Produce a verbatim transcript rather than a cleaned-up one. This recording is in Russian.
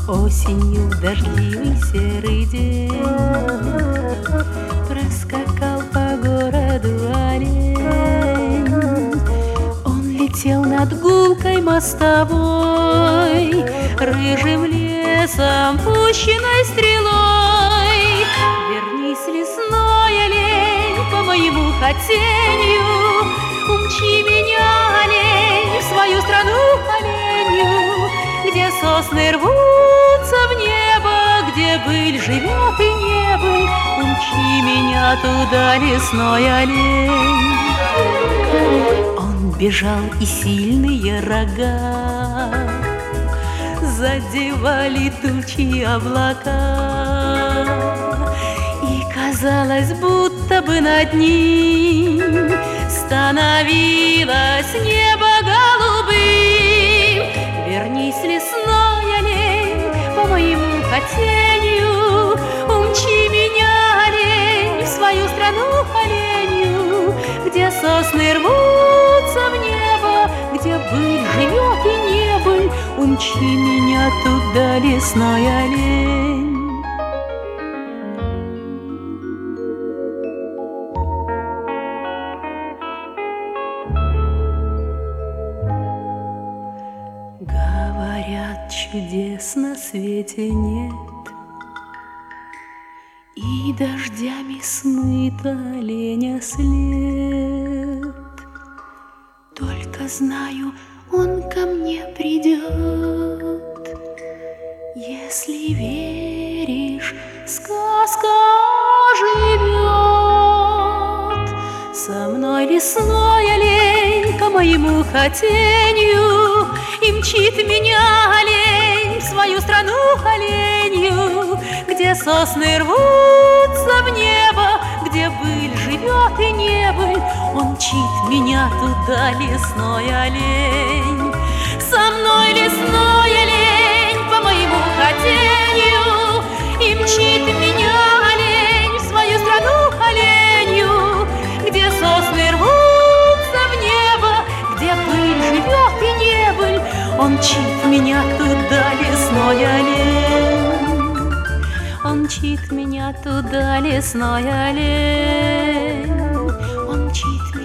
Осенью в дождливый серый день проскакал по городу олень. Он летел над гулкой мостовой, рыжим лесом, пущенной стрелой. Вернись, лесной олень, по моему хотению, умчи меня, олень, в свою страну оленью, где сосны рвутся в небо, где быль живет и не быль. Умчи меня туда, лесной олень. Он бежал, и сильные рога задевали тучи облака, и казалось, будто бы над ним становилось небо голубым. Вернись, лесной олень, по моему хотению, умчи меня, олень, в свою страну оленью, где сосны рвутся в небо, где быль живет и не быль. Умчи меня туда, лесной олень. Говорят, чудес на свете нет, и дождями смыт оленя след. Только знаю, он ко мне придет. Если веришь, сказка живет. Со мной лесной олень по моему хотению, и мчит меня олень в свою страну оленью, где сосны рвутся в небо, где быль живет и не быль. Он мчит меня туда, лесной олень. Со мной лесной олень по моему хотению, и мчит меня олень в свою страну оленью, где сосны рвутся в небо, где быль живет и не быль. Он мчит меня туда, лесной олень. Он мчит меня туда, лесной олень. Он мчит